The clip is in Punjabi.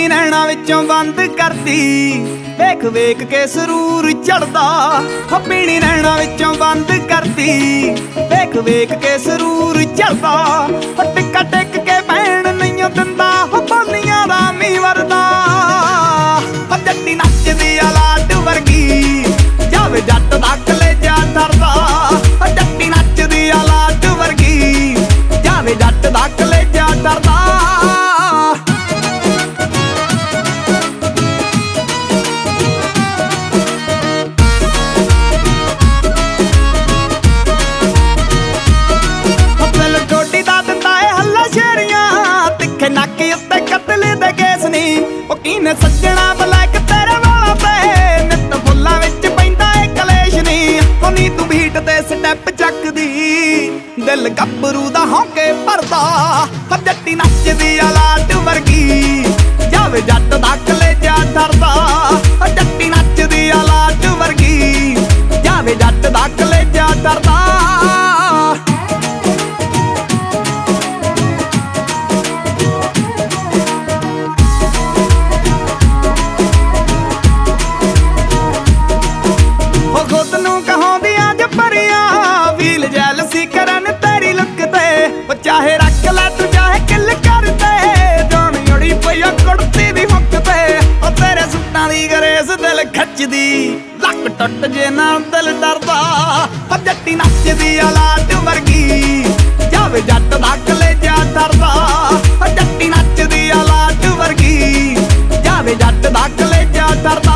ਪੀਣੀ ਨੈਣਾ ਵਿੱਚੋਂ ਬੰਦ ਕਰਦੀ, ਵੇਖ ਵੇਖ ਕੇ ਸਰੂਰ ਚੜਦਾ। ਹੋ ਪੀਣੀ ਨੈਣਾ ਵਿੱਚੋਂ ਬੰਦ ਕਰਦੀ, ਵੇਖ ਵੇਖ ਕੇ ਸਰੂਰ ਚੜਦਾ। ਹੋ ਟਿੱਕਾ ਟਿਕ ਕੇ ਭੈਣ ਨਹੀਂ ਦਿੰਦਾ, ਹੋ ਬੋਲੀਆਂ ਦਾ ਮੀਂਹ ਵਰਦਾ। ਹੋ ਜੱਟੀ ਨੱਚਦੀ ਆ ਲਾਟ ਵਰਗੀ, ਜਾਵੇ ਜੱਟ ਦਾ ਕਲੇਜਾ ਡਰਦਾ। ਹੋ ਜੱਟੀ ਨੱਚਦੀ ਆ ਲਾਟ ਵਰਗੀ, ਜਾਵੇ ਜੱਟ ਦਾ ਕਲੇਜਾ ਡਰਦਾ। ਨੱਕ ਉੱਤੇ ਕਤਲ ਦੇ ਕੇਸ ਨੀ, ਉਹ ਕੀਨੇ ਸੱਜਣਾ ਬਲੈਕ ਤੇਰੇ ਵਾਲਾਂ ਤੇ। ਨਿੱਤ ਫੁੱਲਾਂ ਵਿੱਚ ਪੈਂਦਾ ਏ ਕਲੇਸ਼ ਨੀ, ਉਹ ਨੀ ਤੂੰ ਬੀਟ ਤੇ ਸਟੈਪ ਚੱਕਦੀ, ਦਿਲ ਗੱਭਰੂ ਦਾ ਹੌਂਕੇ ਭਰਦਾ। ਹੋ ਜੱਟੀ ਨੱਚਦੀ ਆ ਲਾਟ ਵਰਗੀ, ਜਾਵੇ ਜੱਟ ਦਾ ਕਲੇਜਾ ਡਰਦਾ। ਹੋ ਜੱਟੀ ਨੱਚਦੀ ਆ ਲਾਟ ਵਰਗੀ, ਜਾਵੇ ਜੱਟ ਦਾ ਕਲੇਜਾ ਡਰਦਾ। ਚਾਹੇ ਰੱਖ ਲੈ ਤੂੰ ਚਾਹੇ ਕਿੱਲ ਕਰਦੇ, ਜਾਣੀ ਅੜੀ ਪਈ ਕੁੜਤੀ ਦੀ ਹੁੱਕ ਤੇ। ਉਹ ਤੇਰੇ ਸੁੱਟਾਂ ਦੀ ਗਰੇਸ ਦਿਲ ਖੱਚਦੀ, ਲੱਕ ਟੁੱਟ ਜੇ ਨਾ ਦਿਲ ਡਰਦਾ। ਹੋ ਜੱਟੀ ਨੱਚਦੀ ਆ ਲਾਟ ਵਰਗੀ, ਜਾਵੇ ਜੱਟ ਦਾ ਕਲੇਜਾ ਡਰਦਾ। ਹੋ ਜੱਟੀ ਨੱਚਦੀ ਆ ਲਾਟ ਵਰਗੀ, ਜਾਵੇ ਜੱਟ ਦਾ ਕਲੇਜਾ ਡਰਦਾ।